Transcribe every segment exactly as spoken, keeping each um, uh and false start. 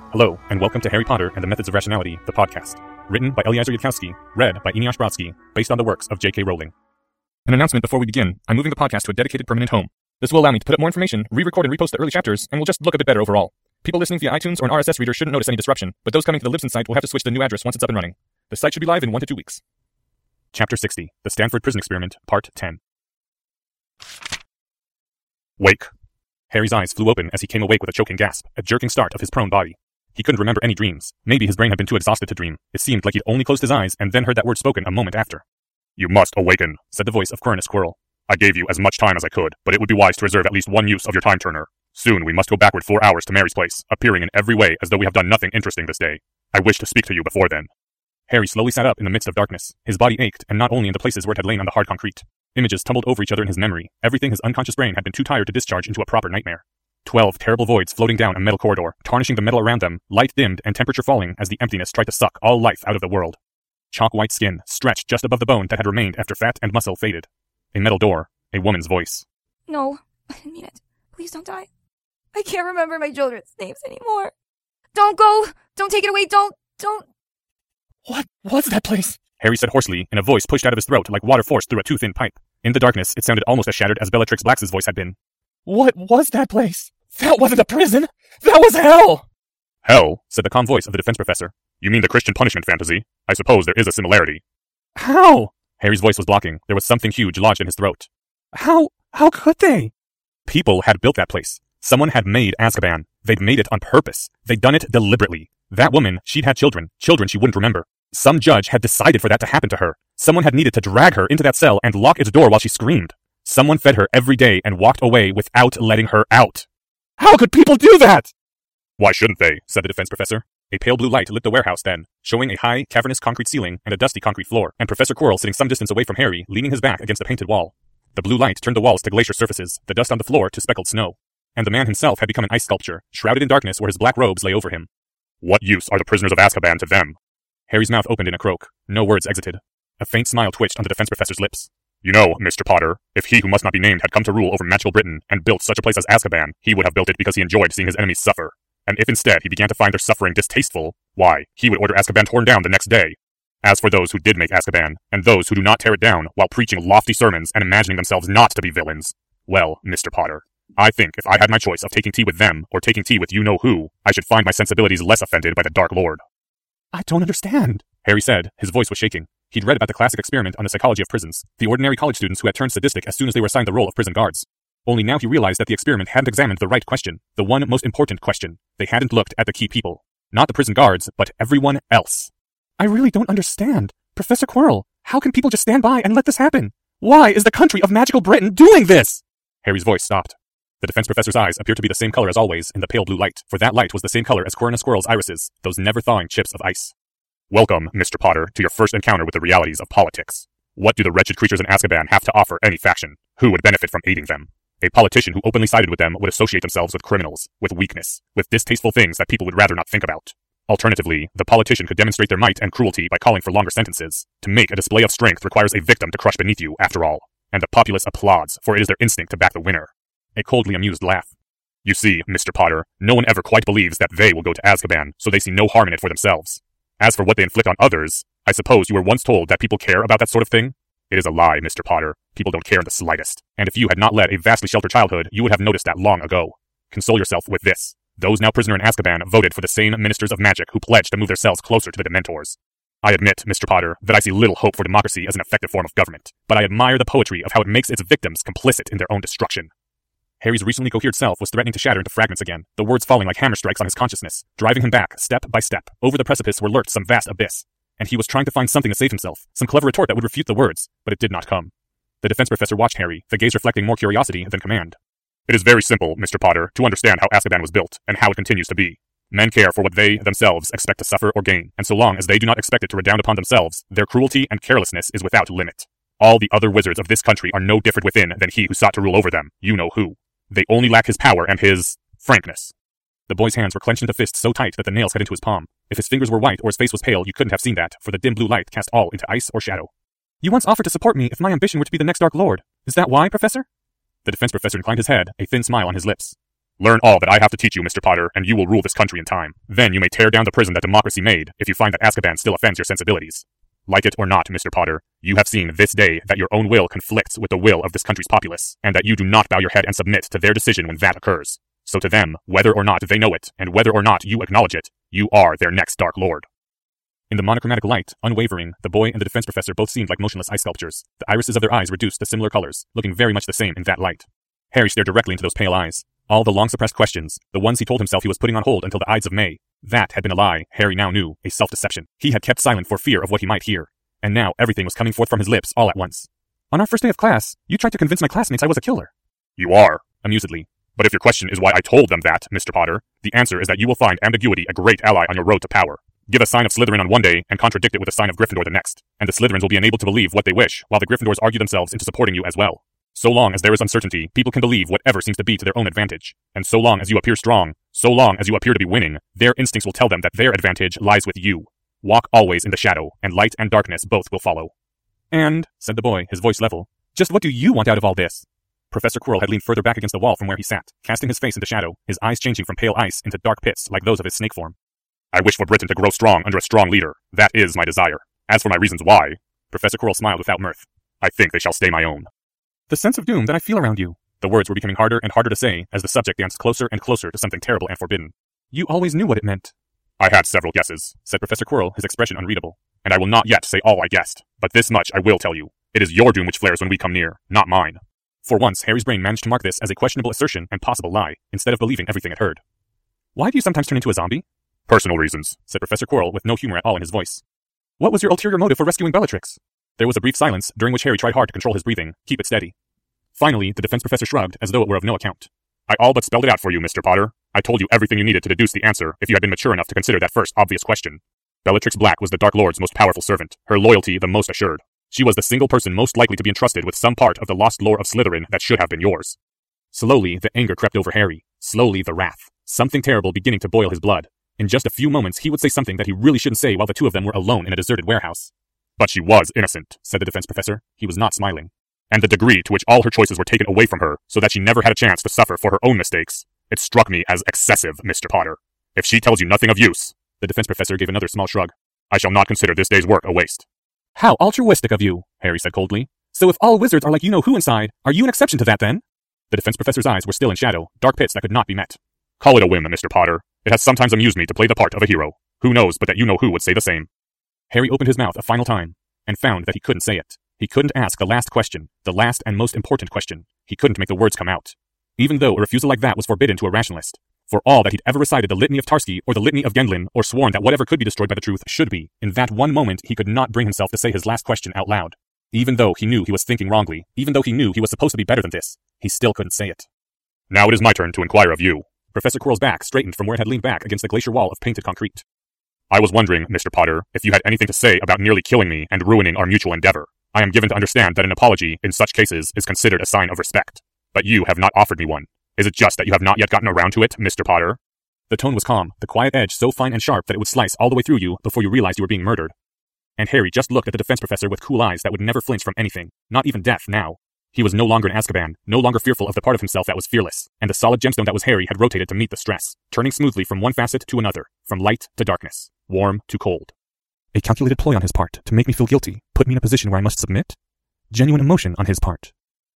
Hello, and welcome to Harry Potter and the Methods of Rationality, the podcast. Written by Eliezer Yudkowsky, read by Eneasz Brodsky, based on the works of J K Rowling. An announcement before we begin. I'm moving the podcast to a dedicated permanent home. This will allow me to put up more information, re-record and repost the early chapters, and will just look a bit better overall. People listening via iTunes or an R S S reader shouldn't notice any disruption, but those coming to the Libsyn site will have to switch to the new address once it's up and running. The site should be live in one to two weeks. Chapter sixty, The Stanford Prison Experiment, Part ten. Wake. Harry's eyes flew open as he came awake with a choking gasp, a jerking start of his prone body. He couldn't remember any dreams. Maybe his brain had been too exhausted to dream. It seemed like he'd only closed his eyes and then heard that word spoken a moment after. You must awaken, said the voice of Quirinus Quirrell. I gave you as much time as I could, but it would be wise to reserve at least one use of your time turner. Soon we must go backward four hours to Mary's place, appearing in every way as though we have done nothing interesting this day. I wish to speak to you before then. Harry slowly sat up in the midst of darkness. His body ached, and not only in the places where it had lain on the hard concrete. Images tumbled over each other in his memory. Everything his unconscious brain had been too tired to discharge into a proper nightmare. Twelve terrible voids floating down a metal corridor, tarnishing the metal around them, light dimmed and temperature falling as the emptiness tried to suck all life out of the world. Chalk-white skin, stretched just above the bone that had remained after fat and muscle faded. A metal door, a woman's voice. No, I didn't mean it. Please don't die. I can't remember my children's names anymore. Don't go! Don't take it away! Don't, don't... What was that place? Harry said hoarsely, in a voice pushed out of his throat like water forced through a too thin pipe. In the darkness, it sounded almost as shattered as Bellatrix Black's voice had been. What was that place? That wasn't a prison! That was hell! Hell, said the calm voice of the defense professor. You mean the Christian punishment fantasy? I suppose there is a similarity. How? Harry's voice was blocking. There was something huge lodged in his throat. How? How could they? People had built that place. Someone had made Azkaban. They'd made it on purpose. They'd done it deliberately. That woman, she'd had children. Children she wouldn't remember. Some judge had decided for that to happen to her. Someone had needed to drag her into that cell and lock its door while she screamed. Someone fed her every day and walked away without letting her out. How could people do that? Why shouldn't they? Said the defense professor. A pale blue light lit the warehouse then, showing a high, cavernous concrete ceiling and a dusty concrete floor, and Professor Quirrell sitting some distance away from Harry, leaning his back against a painted wall. The blue light turned the walls to glacier surfaces, the dust on the floor to speckled snow. And the man himself had become an ice sculpture, shrouded in darkness where his black robes lay over him. What use are the prisoners of Azkaban to them? Harry's mouth opened in a croak. No words exited. A faint smile twitched on the defense professor's lips. You know, Mister Potter, if he who must not be named had come to rule over magical Britain and built such a place as Azkaban, he would have built it because he enjoyed seeing his enemies suffer. And if instead he began to find their suffering distasteful, why, he would order Azkaban torn down the next day. As for those who did make Azkaban, and those who do not tear it down while preaching lofty sermons and imagining themselves not to be villains, well, Mister Potter, I think if I had my choice of taking tea with them or taking tea with you-know-who, I should find my sensibilities less offended by the Dark Lord. I don't understand, Harry said. His voice was shaking. He'd read about the classic experiment on the psychology of prisons, the ordinary college students who had turned sadistic as soon as they were assigned the role of prison guards. Only now he realized that the experiment hadn't examined the right question, the one most important question. They hadn't looked at the key people. Not the prison guards, but everyone else. I really don't understand. Professor Quirrell, how can people just stand by and let this happen? Why is the country of magical Britain doing this? Harry's voice stopped. The defense professor's eyes appeared to be the same color as always in the pale blue light, for that light was the same color as Quirinus Quirrell's irises, those never-thawing chips of ice. Welcome, Mister Potter, to your first encounter with the realities of politics. What do the wretched creatures in Azkaban have to offer any faction? Who would benefit from aiding them? A politician who openly sided with them would associate themselves with criminals, with weakness, with distasteful things that people would rather not think about. Alternatively, the politician could demonstrate their might and cruelty by calling for longer sentences. To make a display of strength requires a victim to crush beneath you, after all. And the populace applauds, for it is their instinct to back the winner. A coldly amused laugh. You see, Mister Potter, no one ever quite believes that they will go to Azkaban, so they see no harm in it for themselves. As for what they inflict on others, I suppose you were once told that people care about that sort of thing? It is a lie, Mister Potter. People don't care in the slightest. And if you had not led a vastly sheltered childhood, you would have noticed that long ago. Console yourself with this. Those now prisoner in Azkaban voted for the same ministers of magic who pledged to move their cells closer to the Dementors. I admit, Mister Potter, that I see little hope for democracy as an effective form of government, but I admire the poetry of how it makes its victims complicit in their own destruction. Harry's recently cohered self was threatening to shatter into fragments again, the words falling like hammer strikes on his consciousness, driving him back, step by step, over the precipice where lurked some vast abyss. And he was trying to find something to save himself, some clever retort that would refute the words, but it did not come. The defense professor watched Harry, the gaze reflecting more curiosity than command. It is very simple, Mister Potter, to understand how Azkaban was built, and how it continues to be. Men care for what they, themselves, expect to suffer or gain, and so long as they do not expect it to redound upon themselves, their cruelty and carelessness is without limit. All the other wizards of this country are no different within than he who sought to rule over them, you-know-who. They only lack his power and his frankness. The boy's hands were clenched into fists so tight that the nails cut into his palm. If his fingers were white or his face was pale, you couldn't have seen that, for the dim blue light cast all into ice or shadow. You once offered to support me if my ambition were to be the next Dark Lord. Is that why, Professor? The defense professor inclined his head, a thin smile on his lips. Learn all that I have to teach you, Mister Potter, and you will rule this country in time. Then you may tear down the prison that democracy made if you find that Azkaban still offends your sensibilities. Like it or not, Mister Potter, you have seen this day that your own will conflicts with the will of this country's populace, and that you do not bow your head and submit to their decision when that occurs. So to them, whether or not they know it, and whether or not you acknowledge it, you are their next Dark Lord. In the monochromatic light, unwavering, the boy and the defense professor both seemed like motionless ice sculptures, the irises of their eyes reduced to similar colors, looking very much the same in that light. Harry stared directly into those pale eyes. All the long-suppressed questions, the ones he told himself he was putting on hold until the Ides of May, that had been a lie, Harry now knew, a self-deception. He had kept silent for fear of what he might hear. And now everything was coming forth from his lips all at once. On our first day of class, you tried to convince my classmates I was a killer. You are, amusedly. But if your question is why I told them that, Mister Potter, the answer is that you will find ambiguity a great ally on your road to power. Give a sign of Slytherin on one day and contradict it with a sign of Gryffindor the next, and the Slytherins will be unable to believe what they wish, while the Gryffindors argue themselves into supporting you as well. So long as there is uncertainty, people can believe whatever seems to be to their own advantage. And so long as you appear strong, so long as you appear to be winning, their instincts will tell them that their advantage lies with you. Walk always in the shadow, and light and darkness both will follow. And, said the boy, his voice level, just what do you want out of all this? Professor Quirrell had leaned further back against the wall from where he sat, casting his face into shadow, his eyes changing from pale ice into dark pits like those of his snake form. I wish for Britain to grow strong under a strong leader. That is my desire. As for my reasons why, Professor Quirrell smiled without mirth. I think they shall stay my own. The sense of doom that I feel around you. The words were becoming harder and harder to say as the subject danced closer and closer to something terrible and forbidden. You always knew what it meant. I had several guesses, said Professor Quirrell, his expression unreadable. And I will not yet say all I guessed, but this much I will tell you. It is your doom which flares when we come near, not mine. For once, Harry's brain managed to mark this as a questionable assertion and possible lie, instead of believing everything it heard. Why do you sometimes turn into a zombie? Personal reasons, said Professor Quirrell with no humor at all in his voice. What was your ulterior motive for rescuing Bellatrix? There was a brief silence, during which Harry tried hard to control his breathing, keep it steady. Finally, the defense professor shrugged, as though it were of no account. I all but spelled it out for you, Mister Potter. I told you everything you needed to deduce the answer if you had been mature enough to consider that first obvious question. Bellatrix Black was the Dark Lord's most powerful servant, her loyalty the most assured. She was the single person most likely to be entrusted with some part of the lost lore of Slytherin that should have been yours. Slowly, the anger crept over Harry. Slowly, the wrath. Something terrible beginning to boil his blood. In just a few moments, he would say something that he really shouldn't say while the two of them were alone in a deserted warehouse. But she was innocent, said the defense professor. He was not smiling. And the degree to which all her choices were taken away from her so that she never had a chance to suffer for her own mistakes, it struck me as excessive, Mister Potter. If she tells you nothing of use, the defense professor gave another small shrug, I shall not consider this day's work a waste. How altruistic of you, Harry said coldly. So if all wizards are like you-know-who inside, are you an exception to that then? The defense professor's eyes were still in shadow, dark pits that could not be met. Call it a whim, Mister Potter. It has sometimes amused me to play the part of a hero. Who knows but that you-know-who would say the same. Harry opened his mouth a final time, and found that he couldn't say it. He couldn't ask the last question, the last and most important question. He couldn't make the words come out. Even though a refusal like that was forbidden to a rationalist. For all that he'd ever recited the Litany of Tarski or the Litany of Genlin, or sworn that whatever could be destroyed by the truth should be, in that one moment he could not bring himself to say his last question out loud. Even though he knew he was thinking wrongly, even though he knew he was supposed to be better than this, he still couldn't say it. Now it is my turn to inquire of you. Professor Quirrell's back straightened from where it had leaned back against the glacier wall of painted concrete. I was wondering, Mister Potter, if you had anything to say about nearly killing me and ruining our mutual endeavor. I am given to understand that an apology, in such cases, is considered a sign of respect. But you have not offered me one. Is it just that you have not yet gotten around to it, Mister Potter? The tone was calm, the quiet edge so fine and sharp that it would slice all the way through you before you realized you were being murdered. And Harry just looked at the defense professor with cool eyes that would never flinch from anything, not even death now. He was no longer in Azkaban, no longer fearful of the part of himself that was fearless, and the solid gemstone that was Harry had rotated to meet the stress, turning smoothly from one facet to another, from light to darkness, warm to cold. A calculated ploy on his part to make me feel guilty, put me in a position where I must submit? Genuine emotion on his part.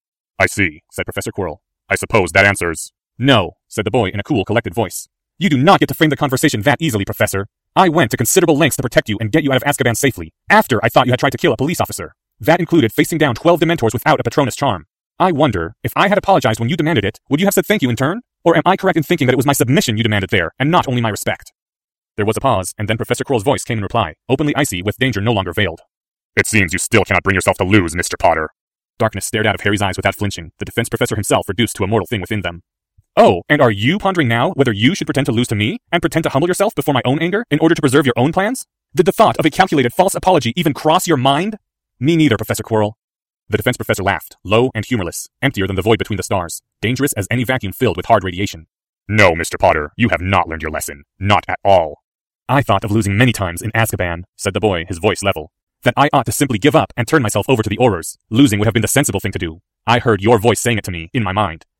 I see, said Professor Quirrell. I suppose that answers... No, said the boy in a cool, collected voice. You do not get to frame the conversation that easily, Professor. I went to considerable lengths to protect you and get you out of Azkaban safely, after I thought you had tried to kill a police officer. That included facing down twelve Dementors without a Patronus charm. I wonder, if I had apologized when you demanded it, would you have said thank you in turn? Or am I correct in thinking that it was my submission you demanded there, and not only my respect? There was a pause, and then Professor Quirrell's voice came in reply, openly icy with danger no longer veiled. It seems you still cannot bring yourself to lose, Mister Potter. Darkness stared out of Harry's eyes without flinching, the defense professor himself reduced to a mortal thing within them. Oh, and are you pondering now whether you should pretend to lose to me, and pretend to humble yourself before my own anger, in order to preserve your own plans? Did the thought of a calculated false apology even cross your mind? Me neither, Professor Quirrell. The defense professor laughed, low and humorless, emptier than the void between the stars, dangerous as any vacuum filled with hard radiation. No, Mister Potter, you have not learned your lesson. Not at all. I thought of losing many times in Azkaban, said the boy, his voice level. That I ought to simply give up and turn myself over to the Aurors. Losing would have been the sensible thing to do. I heard your voice saying it to me, in my mind.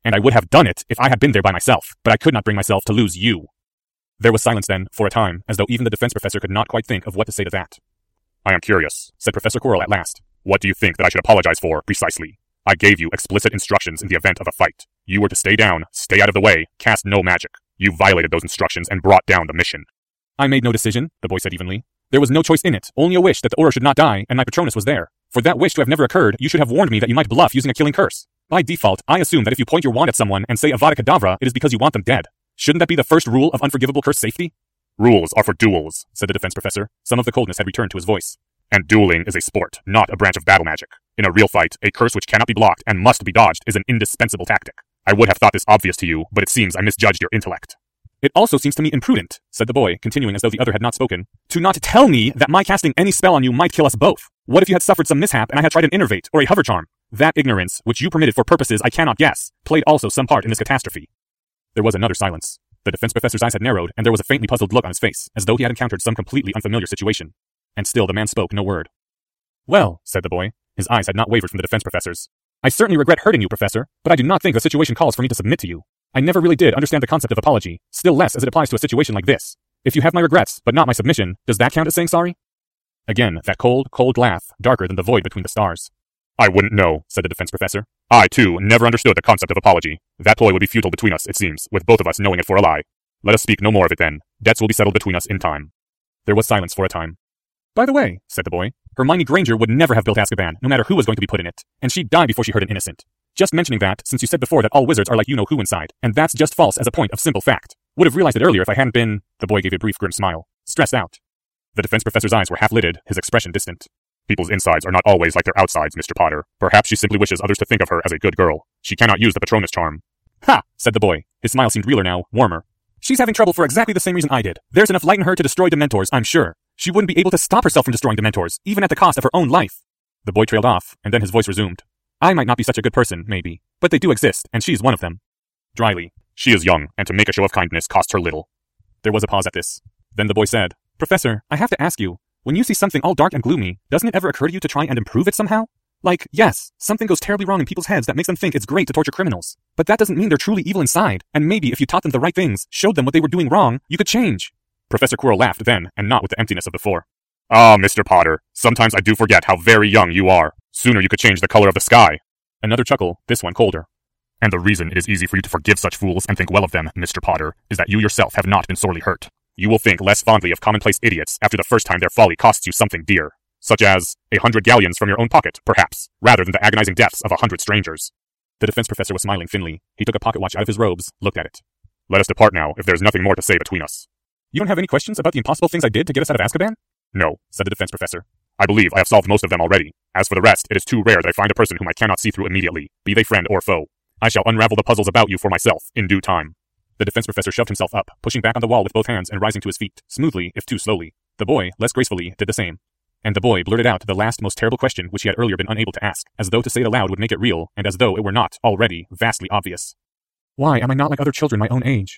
And I would have done it if I had been there by myself, but I could not bring myself to lose you. There was silence then, for a time, as though even the defense professor could not quite think of what to say to that. I am curious, said Professor Quirrell at last. What do you think that I should apologize for, precisely? I gave you explicit instructions in the event of a fight. You were to stay down, stay out of the way, cast no magic. You violated those instructions and brought down the mission. I made no decision, the boy said evenly. There was no choice in it, only a wish that the Auror should not die, and my Patronus was there. For that wish to have never occurred, you should have warned me that you might bluff using a killing curse. By default, I assume that if you point your wand at someone and say Avada Kedavra, it is because you want them dead. Shouldn't that be the first rule of unforgivable curse safety? Rules are for duels, said the defense professor. Some of the coldness had returned to his voice. And dueling is a sport, not a branch of battle magic. In a real fight, a curse which cannot be blocked and must be dodged is an indispensable tactic. I would have thought this obvious to you, but it seems I misjudged your intellect. It also seems to me imprudent, said the boy, continuing as though the other had not spoken, to not tell me that my casting any spell on you might kill us both. What if you had suffered some mishap and I had tried an innervate or a hover charm? That ignorance, which you permitted for purposes I cannot guess, played also some part in this catastrophe. There was another silence. The defense professor's eyes had narrowed, and there was a faintly puzzled look on his face, as though he had encountered some completely unfamiliar situation. And still the man spoke no word. Well, said the boy. His eyes had not wavered from the defense professor's. I certainly regret hurting you, Professor, but I do not think the situation calls for me to submit to you. I never really did understand the concept of apology, still less as it applies to a situation like this. If you have my regrets, but not my submission, does that count as saying sorry? Again, that cold, cold laugh, darker than the void between the stars. I wouldn't know, said the defense professor. I, too, never understood the concept of apology. That ploy would be futile between us, it seems, with both of us knowing it for a lie. Let us speak no more of it then. Debts will be settled between us in time. There was silence for a time. By the way, said the boy, Hermione Granger would never have built Azkaban, no matter who was going to be put in it, and she'd die before she hurt an innocent. Just mentioning that, since you said before that all wizards are like you-know-who inside, and that's just false as a point of simple fact. Would have realized it earlier if I hadn't been, the boy gave a brief grim smile, stressed out. The defense professor's eyes were half-lidded, his expression distant. People's insides are not always like their outsides, Mister Potter. Perhaps she simply wishes others to think of her as a good girl. She cannot use the Patronus charm. Ha, said the boy. His smile seemed realer now, warmer. She's having trouble for exactly the same reason I did. There's enough light in her to destroy Dementors, I'm sure. She wouldn't be able to stop herself from destroying Dementors, even at the cost of her own life. The boy trailed off, and then his voice resumed. I might not be such a good person, maybe, but they do exist, and she's one of them. Dryly, she is young, and to make a show of kindness costs her little. There was a pause at this. Then the boy said, Professor, I have to ask you, when you see something all dark and gloomy, doesn't it ever occur to you to try and improve it somehow? Like, yes, something goes terribly wrong in people's heads that makes them think it's great to torture criminals. But that doesn't mean they're truly evil inside, and maybe if you taught them the right things, showed them what they were doing wrong, you could change. Professor Quirrell laughed then, and not with the emptiness of before. Ah, Mister Potter, sometimes I do forget how very young you are. Sooner you could change the color of the sky. Another chuckle, this one colder. And the reason it is easy for you to forgive such fools and think well of them, Mister Potter, is that you yourself have not been sorely hurt. You will think less fondly of commonplace idiots after the first time their folly costs you something dear, such as a hundred galleons from your own pocket, perhaps, rather than the agonizing deaths of a hundred strangers. The defense professor was smiling thinly. He took a pocket watch out of his robes, looked at it. Let us depart now, if there is nothing more to say between us. You don't have any questions about the impossible things I did to get us out of Azkaban? No, said the defense professor. I believe I have solved most of them already. As for the rest, it is too rare that I find a person whom I cannot see through immediately, be they friend or foe. I shall unravel the puzzles about you for myself, in due time. The defense professor shoved himself up, pushing back on the wall with both hands and rising to his feet, smoothly, if too slowly. The boy, less gracefully, did the same. And the boy blurted out the last most terrible question which he had earlier been unable to ask, as though to say it aloud would make it real, and as though it were not, already, vastly obvious. Why am I not like other children my own age?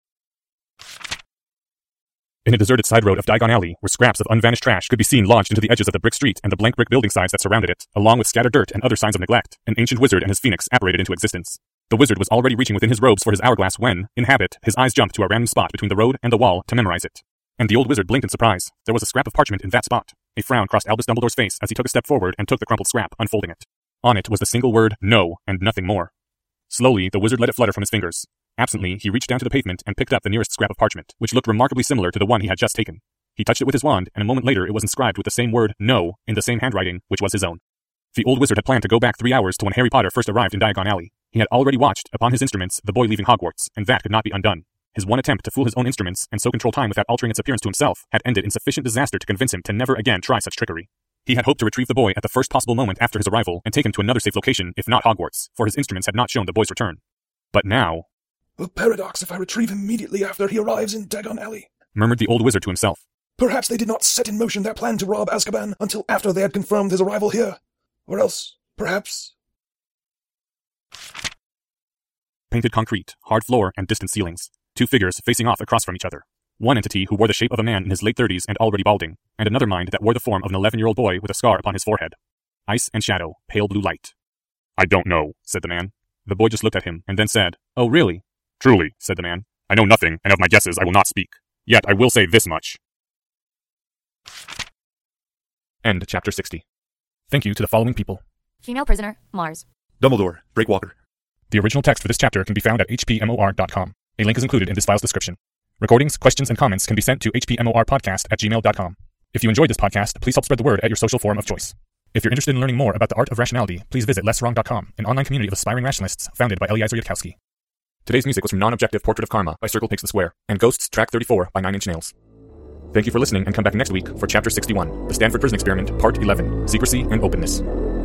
In a deserted side road of Diagon Alley, where scraps of unvanished trash could be seen lodged into the edges of the brick street and the blank brick building sides that surrounded it, along with scattered dirt and other signs of neglect, an ancient wizard and his phoenix apparated into existence. The wizard was already reaching within his robes for his hourglass when, in habit, his eyes jumped to a random spot between the road and the wall to memorize it. And the old wizard blinked in surprise. There was a scrap of parchment in that spot. A frown crossed Albus Dumbledore's face as he took a step forward and took the crumpled scrap, unfolding it. On it was the single word, no, and nothing more. Slowly, the wizard let it flutter from his fingers. Absently, he reached down to the pavement and picked up the nearest scrap of parchment, which looked remarkably similar to the one he had just taken. He touched it with his wand, and a moment later it was inscribed with the same word, no, in the same handwriting, which was his own. The old wizard had planned to go back three hours to when Harry Potter first arrived in Diagon Alley. He had already watched, upon his instruments, the boy leaving Hogwarts, and that could not be undone. His one attempt to fool his own instruments, and so control time without altering its appearance to himself, had ended in sufficient disaster to convince him to never again try such trickery. He had hoped to retrieve the boy at the first possible moment after his arrival, and take him to another safe location, if not Hogwarts, for his instruments had not shown the boy's return. But now... A paradox if I retrieve him immediately after he arrives in Diagon Alley, murmured the old wizard to himself. Perhaps they did not set in motion their plan to rob Azkaban until after they had confirmed his arrival here. Or else, perhaps... Painted concrete, hard floor, and distant ceilings. Two figures facing off across from each other. One entity who wore the shape of a man in his late thirties and already balding, and another mind that wore the form of an eleven-year-old boy with a scar upon his forehead. Ice and shadow, pale blue light. I don't know, said the man. The boy just looked at him, and then said, "Oh, really?" "Truly," said the man. "I know nothing, and of my guesses I will not speak. Yet I will say this much." End chapter sixty. Thank you to the following people. Female prisoner, Mars. Dumbledore, Breakwalker. The original text for this chapter can be found at h p m o r dot com. A link is included in this file's description. Recordings, questions, and comments can be sent to h p m o r podcast at gmail dot com. If you enjoyed this podcast, please help spread the word at your social forum of choice. If you're interested in learning more about the art of rationality, please visit less wrong dot com, an online community of aspiring rationalists founded by Eliezer Yudkowsky. Today's music was from Non-Objective Portrait of Karma by Circle Picks the Square, and Ghosts Track thirty-four by Nine Inch Nails. Thank you for listening, and come back next week for Chapter sixty-one, The Stanford Prison Experiment, Part eleven, Secrecy and Openness.